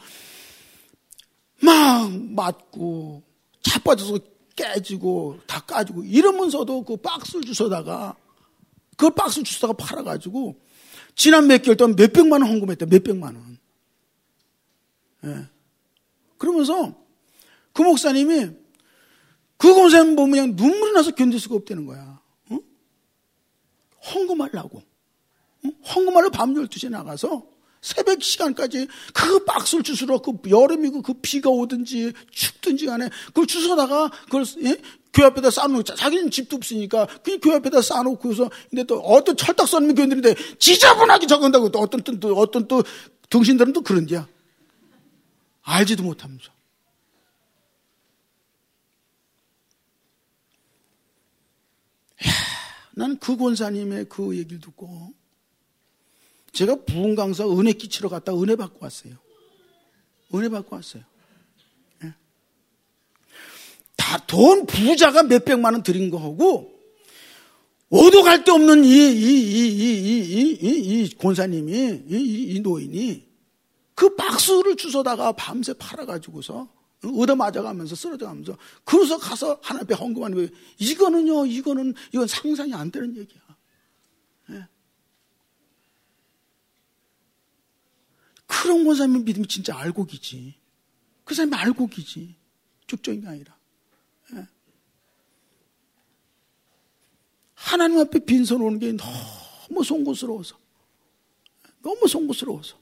막 맞고, 자빠져서 깨지고, 다 까지고, 이러면서도 그 박스를 주워다가, 그 박스를 주워다가 팔아가지고, 지난 몇 개월 동안 몇백만 원 헌금했대, 몇백만 원. 예. 그러면서, 그 목사님이, 그 권사님 보면 그냥 눈물이 나서 견딜 수가 없다는 거야. 어? 헌금하려고. 어? 헌금하려 밤 열두 시에 나가서, 새벽 시간까지 그 박스를 주스러 그 여름이고 그 비가 오든지 춥든지 간에 그걸 주워다가 그걸 예? 교회 앞에다 쌓아놓고 자기는 집도 없으니까 그냥 교회 앞에다 쌓아놓고서 근데 또 어떤 철딱 썰는 교인들인데 지저분하게 적은다고 또 어떤 또, 또 어떤 또 등신들은 또 그런지야. 알지도 못하면서. 이야, 나는 그 권사님의 그 얘기를 듣고 제가 부흥 강사 은혜 끼치러 갔다 은혜 받고 왔어요. 은혜 받고 왔어요. 예. 다 돈 부자가 몇백만 원 드린 거하고 어디 갈 데 없는 이, 이, 이, 이, 이, 이, 이 권사님이, 이, 이, 이 노인이 그 박스를 주워다가 밤새 팔아가지고서 얻어 맞아가면서 쓰러져가면서 그래서 가서 하나님 앞에 헌금하는 거예요. 이거는요, 이거는, 이건 상상이 안 되는 얘기야. 예. 그런 권사님을 믿으면 진짜 알곡이지. 그 사람이 알곡이지. 죽적인 게 아니라. 예. 하나님 앞에 빈손 오는 게 너무 송구스러워서. 너무 송구스러워서.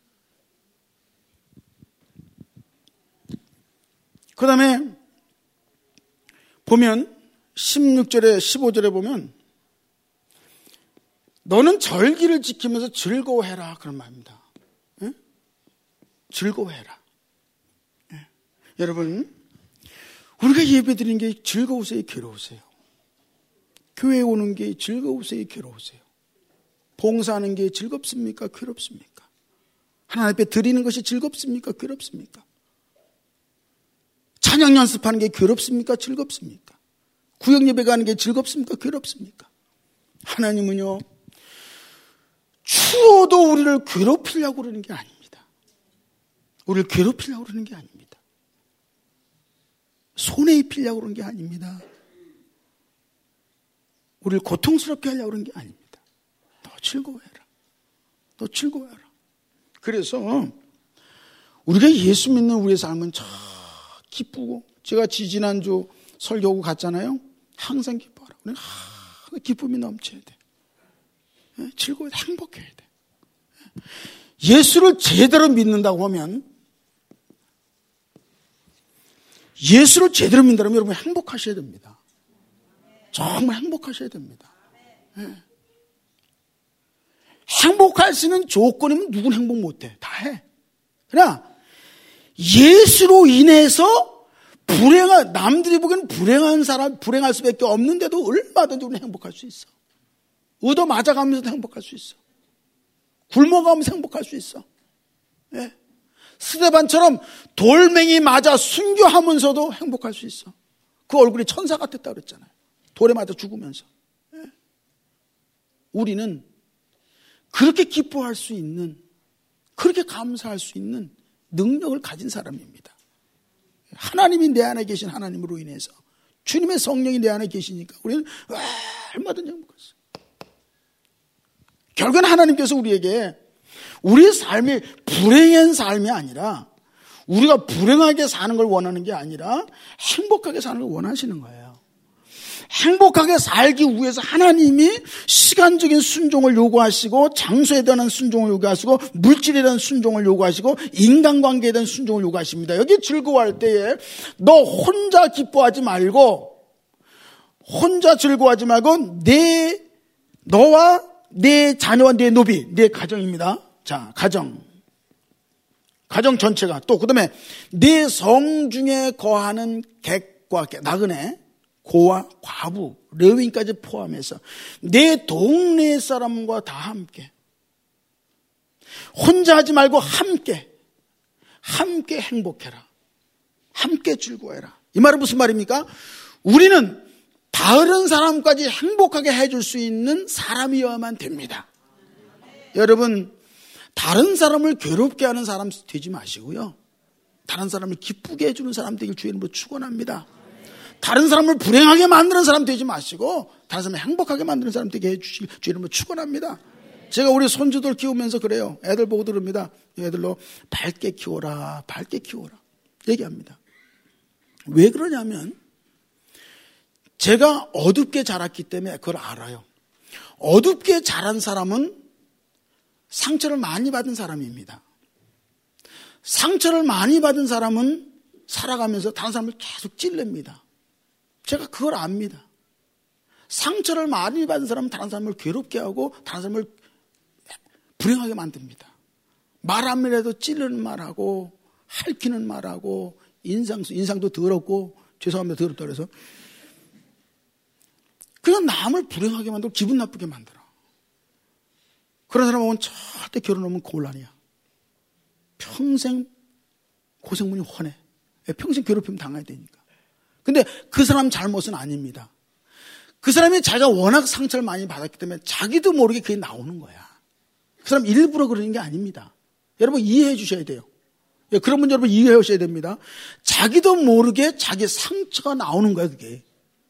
그 다음에 보면 십육 절에 십오 절에 보면 너는 절기를 지키면서 즐거워해라 그런 말입니다. 예? 즐거워해라. 예. 여러분, 우리가 예배 드리는 게 즐거우세요, 괴로우세요? 교회에 오는 게 즐거우세요, 괴로우세요? 봉사하는 게 즐겁습니까, 괴롭습니까? 하나님 앞에 드리는 것이 즐겁습니까, 괴롭습니까? 찬양 연습하는 게 괴롭습니까, 즐겁습니까? 구역 예배 가는 게 즐겁습니까, 괴롭습니까? 하나님은요, 추워도 우리를 괴롭히려고 그러는 게 아닙니다. 우리를 괴롭히려고 그러는 게 아닙니다. 손해 입히려고 그러는 게 아닙니다. 우리를 고통스럽게 하려고 그러는 게 아닙니다. 너 즐거워해라. 너 즐거워해라. 그래서 우리가 예수 믿는 우리의 삶은 참 기쁘고, 제가 지지난주 설교하고 갔잖아요. 항상 기뻐하라. 우리는 항상 기쁨이 넘쳐야 돼. 즐거워야 돼. 행복해야 돼. 예수를 제대로 믿는다고 하면, 예수를 제대로 믿는다면 여러분 행복하셔야 됩니다. 정말 행복하셔야 됩니다. 네. 행복할 수 있는 조건이면 누군 행복 못해. 다 해. 그러나 예수로 인해서 불행한, 남들이 보기엔 불행한 사람, 불행할 수밖에 없는데도 얼마든지 우리는 행복할 수 있어. 얻어 맞아가면서도 행복할 수 있어. 굶어가면서 행복할 수 있어. 예. 스데반처럼 돌멩이 맞아 순교하면서도 행복할 수 있어. 그 얼굴이 천사 같았다 그랬잖아요. 돌에 맞아 죽으면서. 예. 우리는 그렇게 기뻐할 수 있는, 그렇게 감사할 수 있는 능력을 가진 사람입니다. 하나님이 내 안에 계신 하나님으로 인해서, 주님의 성령이 내 안에 계시니까 우리는 얼마든지 행복할 수 있어요. 결국은 하나님께서 우리에게 우리의 삶이 불행한 삶이 아니라, 우리가 불행하게 사는 걸 원하는 게 아니라 행복하게 사는 걸 원하시는 거예요. 행복하게 살기 위해서 하나님이 시간적인 순종을 요구하시고, 장소에 대한 순종을 요구하시고, 물질에 대한 순종을 요구하시고, 인간관계에 대한 순종을 요구하십니다. 여기 즐거워할 때에 너 혼자 기뻐하지 말고, 혼자 즐거워하지 말고 내, 너와 내 자녀와 내 노비, 내 가정입니다. 자, 가정. 가정 전체가, 또 그 다음에 내 성 중에 거하는 객과 나그네, 고와 과부, 레위인까지 포함해서 내 동네 사람과 다 함께, 혼자 하지 말고 함께, 함께 행복해라. 함께 즐거워해라. 이 말은 무슨 말입니까? 우리는 다른 사람까지 행복하게 해줄 수 있는 사람이어야만 됩니다. 여러분, 다른 사람을 괴롭게 하는 사람 되지 마시고요. 다른 사람을 기쁘게 해주는 사람 되길 주의 이름으로 축원합니다. 다른 사람을 불행하게 만드는 사람 되지 마시고 다른 사람을 행복하게 만드는 사람 되게 해주시길 주의 이름으로 축원합니다. 제가 우리 손주들 키우면서 그래요. 애들 보고 들읍니다. 애들로 밝게 키워라, 밝게 키워라 얘기합니다. 왜 그러냐면 제가 어둡게 자랐기 때문에 그걸 알아요. 어둡게 자란 사람은 상처를 많이 받은 사람입니다. 상처를 많이 받은 사람은 살아가면서 다른 사람을 계속 찔릅니다. 제가 그걸 압니다. 상처를 많이 받은 사람은 다른 사람을 괴롭게 하고 다른 사람을 불행하게 만듭니다. 말 한마디라도 찌르는 말하고 핥히는 말하고 인상, 인상도 더럽고, 죄송합니다, 더럽다 그래서 그냥 남을 불행하게 만들고 기분 나쁘게 만들어. 그런 사람하고는 절대 결혼하면 곤란이야. 평생 고생문이 훤해. 평생 괴롭힘 당해야 되니까. 근데 그 사람 잘못은 아닙니다. 그 사람이 자기가 워낙 상처를 많이 받았기 때문에 자기도 모르게 그게 나오는 거야. 그 사람 일부러 그러는 게 아닙니다. 여러분 이해해 주셔야 돼요. 그런 분 여러분 이해해 주셔야 됩니다. 자기도 모르게 자기 상처가 나오는 거야, 그게.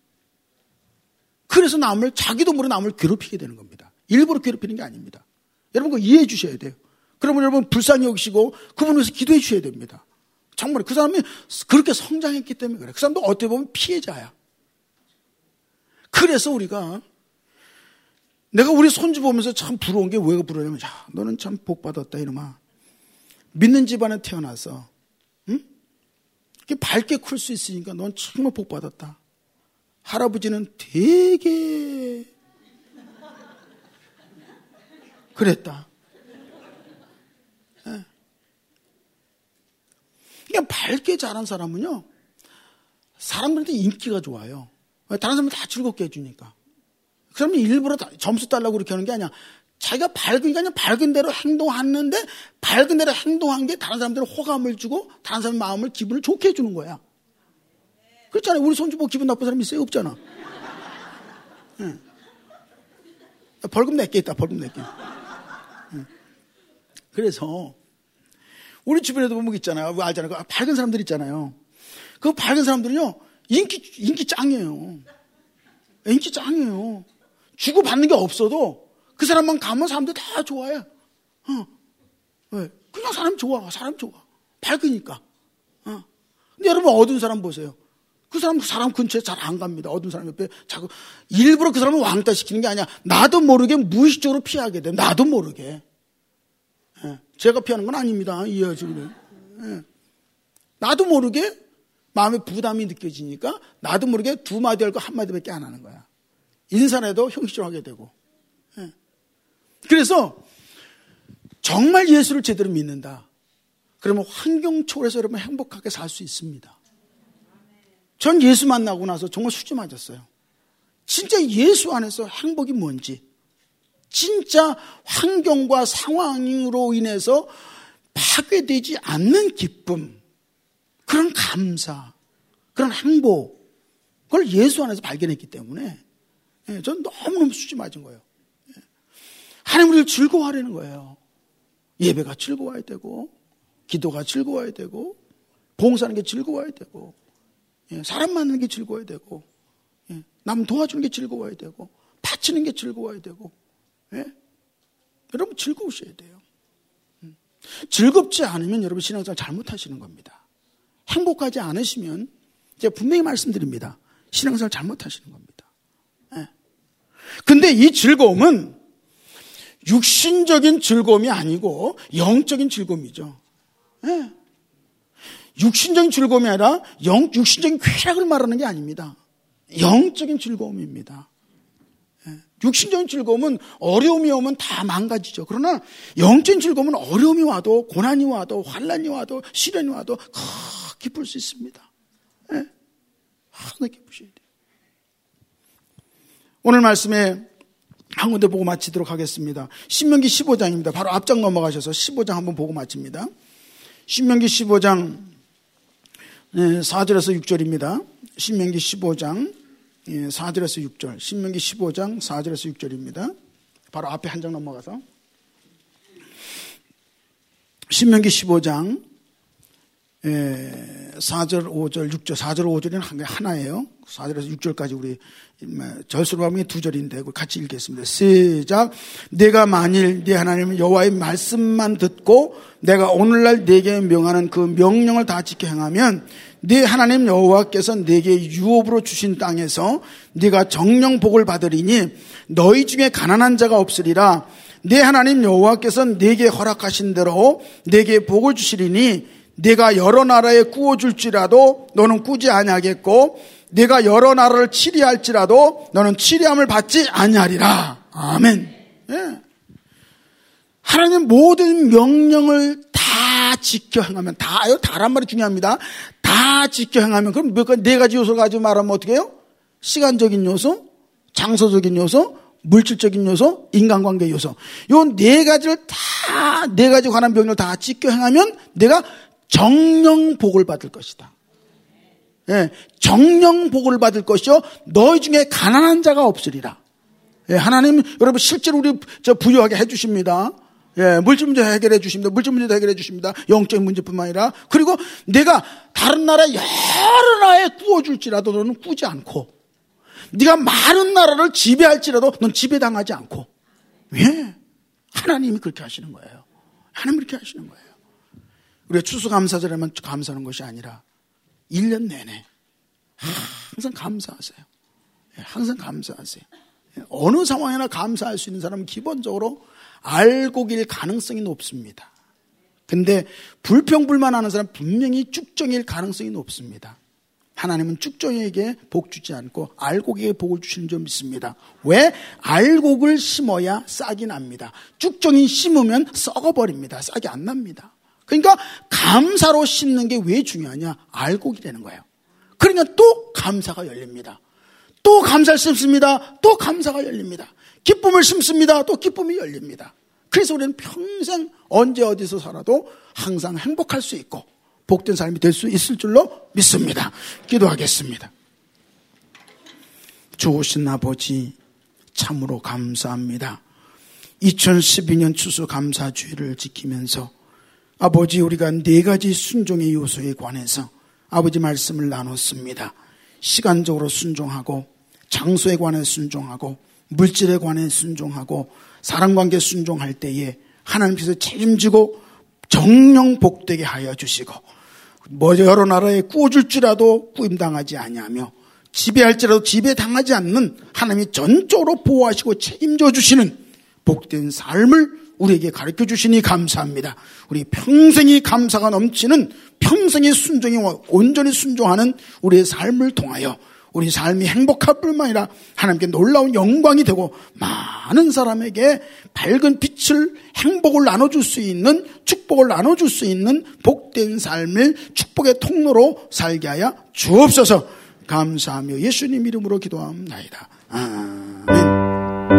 그래서 남을, 자기도 모르게 남을 괴롭히게 되는 겁니다. 일부러 괴롭히는 게 아닙니다. 여러분 그거 이해해 주셔야 돼요. 그러면 여러분 불쌍히 여기시고 그분을 위해서 기도해 주셔야 됩니다. 정말 그 사람이 그렇게 성장했기 때문에 그래. 그 사람도 어떻게 보면 피해자야. 그래서 우리가, 내가 우리 손주 보면서 참 부러운 게 왜 부러냐면, 야, 너는 참 복받았다 이놈아. 믿는 집안에 태어나서 응? 이렇게 밝게 클 수 있으니까 넌 정말 복받았다. 할아버지는 되게 그랬다. 네. 굉장히 밝게 자란 사람은요, 사람들한테 인기가 좋아요. 다른 사람들 다 즐겁게 해주니까. 그러면 일부러 점수 달라고 그렇게 하는 게 아니야. 자기가 밝으니까 그냥 밝은 대로 행동하는데, 밝은 대로 행동한 게 다른 사람들은 호감을 주고 다른 사람 마음을, 기분을 좋게 해주는 거야. 그렇잖아요. 우리 손주 보고 기분 나쁜 사람 있어요? 없잖아. 응. 벌금 낼게 있다. 벌금 낼게. 응. 그래서 우리 주변에도 보면 있잖아요. 알잖아요. 그 밝은 사람들 있잖아요. 그 밝은 사람들은요, 인기 인기 짱이에요. 인기 짱이에요. 주고 받는 게 없어도 그 사람만 가면 사람들 다 좋아해. 어. 왜? 그냥 사람 좋아. 사람 좋아. 밝으니까. 어. 근데 여러분 어두운 사람 보세요. 그 사람, 사람 근처에 잘 안 갑니다. 어두운 사람 옆에 자꾸 일부러 그 사람을 왕따 시키는 게 아니야. 나도 모르게 무의식적으로 피하게 돼. 나도 모르게. 예. 제가 피하는 건 아닙니다. 이해하시고요. 예. 나도 모르게 마음에 부담이 느껴지니까 나도 모르게 두 마디 할 거 한 마디밖에 안 하는 거야. 인사해도 형식적으로 하게 되고. 예. 그래서 정말 예수를 제대로 믿는다. 그러면 환경 초월해서 여러분 행복하게 살 수 있습니다. 전 예수 만나고 나서 정말 수지 맞았어요. 진짜 예수 안에서 행복이 뭔지, 진짜 환경과 상황으로 인해서 파괴되지 않는 기쁨, 그런 감사, 그런 행복, 그걸 예수 안에서 발견했기 때문에 전 너무너무 수지 맞은 거예요. 하나님 우리를 즐거워하려는 거예요. 예배가 즐거워야 되고, 기도가 즐거워야 되고, 봉사하는 게 즐거워야 되고, 사람 만나는 게 즐거워야 되고, 남 도와주는 게 즐거워야 되고, 바치는 게 즐거워야 되고, 예? 여러분 즐거우셔야 돼요. 즐겁지 않으면 여러분 신앙생활 잘못하시는 겁니다. 행복하지 않으시면 제가 분명히 말씀드립니다. 신앙생활 잘못하시는 겁니다. 예. 근데 이 즐거움은 육신적인 즐거움이 아니고 영적인 즐거움이죠. 예. 육신적인 즐거움이 아니라 영, 육신적인 쾌락을 말하는 게 아닙니다. 영적인 즐거움입니다. 예. 육신적인 즐거움은 어려움이 오면 다 망가지죠. 그러나 영적인 즐거움은 어려움이 와도, 고난이 와도, 환난이 와도, 시련이 와도 크, 기쁠 수 있습니다. 예. 하나 기쁘셔야 돼요. 오늘 말씀에 한 군데 보고 마치도록 하겠습니다. 신명기 십오 장입니다. 바로 앞장 넘어가셔서 십오 장 한번 보고 마칩니다. 신명기 십오 장 사 절에서 육 절입니다. 신명기 십오 장 사 절에서 육 절. 신명기 십오 장 사 절에서 육 절입니다. 바로 앞에 한 장 넘어가서 신명기 십오 장 사 절, 오 절, 육 절. 사 절, 오 절은 하나예요. 사 절에서 육 절까지 우리 절수로 하면 두 절인데 같이 읽겠습니다. 시작. 내가 만일 네 하나님 여호와의 말씀만 듣고 내가 오늘날 네게 명하는 그 명령을 다 지켜 행하면 네 하나님 여호와께서 네게 유업으로 주신 땅에서 네가 정령 복을 받으리니 너희 중에 가난한 자가 없으리라. 네 하나님 여호와께서 네게 허락하신 대로 네게 복을 주시리니 내가 여러 나라에 구워줄지라도 너는 꾸지 아니하겠고 내가 여러 나라를 치리할지라도 너는 치리함을 받지 아니하리라. 아멘. 예. 하나님 모든 명령을 다 지켜 행하면, 다요, 다란 말이 중요합니다. 다 지켜 행하면, 그럼 몇 가지, 네 가지 요소 가지고 말하면 어떻게 해요? 시간적인 요소, 장소적인 요소, 물질적인 요소, 인간관계 요소. 요 네 가지를 다, 네 가지 관한 명령을 다 지켜 행하면 내가 정령 복을 받을 것이다. 예, 정령 복을 받을 것이요 너희 중에 가난한 자가 없으리라. 예, 하나님 여러분 실제로 우리 저 부유하게 해주십니다. 예, 물질 문제 해결해 주십니다. 물질 문제도 해결해 주십니다. 영적인 문제뿐만 아니라. 그리고 내가 다른 나라 여러 나라에 구워줄지라도 너는 꾸지 않고, 네가 많은 나라를 지배할지라도 넌 지배당하지 않고. 예, 하나님이 그렇게 하시는 거예요. 하나님이 그렇게 하시는 거예요. 우리가 추수감사절에만 감사하는 것이 아니라 일 년 내내 항상 감사하세요. 항상 감사하세요. 어느 상황이나 감사할 수 있는 사람은 기본적으로 알곡일 가능성이 높습니다. 근데 불평불만하는 사람은 분명히 쭉정일 가능성이 높습니다. 하나님은 쭉정이에게 복 주지 않고 알곡에게 복을 주시는 줄 믿습니다. 왜? 알곡을 심어야 싹이 납니다. 쭉정이 심으면 썩어버립니다. 싹이 안 납니다. 그러니까 감사로 씻는 게 왜 중요하냐? 알곡이 되는 거예요. 그러니까 또 감사가 열립니다. 또 감사를 심습니다. 또 감사가 열립니다. 기쁨을 심습니다. 또 기쁨이 열립니다. 그래서 우리는 평생 언제 어디서 살아도 항상 행복할 수 있고 복된 삶이 될 수 있을 줄로 믿습니다. 기도하겠습니다. 좋으신 아버지 참으로 감사합니다. 이천십이 년 추수감사주의를 지키면서 아버지 우리가 네 가지 순종의 요소에 관해서 아버지 말씀을 나눴습니다. 시간적으로 순종하고 장소에 관해 순종하고 물질에 관해 순종하고 사랑관계 순종할 때에 하나님께서 책임지고 정령 복되게 하여 주시고 뭐 여러 나라에 꾸어줄지라도 꾸임당하지 아니하며 지배할지라도 지배당하지 않는 하나님이 전적으로 보호하시고 책임져 주시는 복된 삶을 우리에게 가르쳐 주시니 감사합니다. 우리 평생이 감사가 넘치는 평생의 순종에 온전히 순종하는 우리의 삶을 통하여 우리 삶이 행복할 뿐만 아니라 하나님께 놀라운 영광이 되고 많은 사람에게 밝은 빛을 행복을 나눠줄 수 있는 축복을 나눠줄 수 있는 복된 삶을 축복의 통로로 살게 하여 주옵소서. 감사하며 예수님 이름으로 기도합니다. 아멘.